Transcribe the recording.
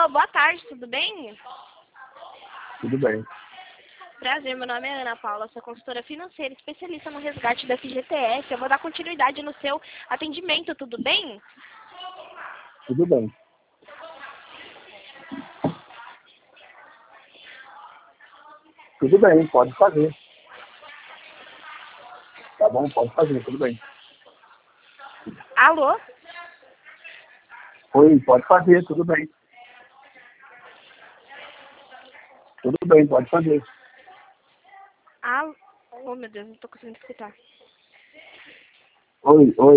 boa tarde, tudo bem? Tudo bem. Prazer, meu nome é Ana Paula, sou consultora financeira, especialista no resgate da FGTS. Eu vou dar continuidade no seu atendimento, tudo bem? Tudo bem. Tudo bem, pode fazer. Tá bom, pode fazer, tudo bem. Alô? Oi, pode fazer, tudo bem. Tudo bem, pode fazer. Alô? Oh, meu Deus, não tô conseguindo escutar. Oi.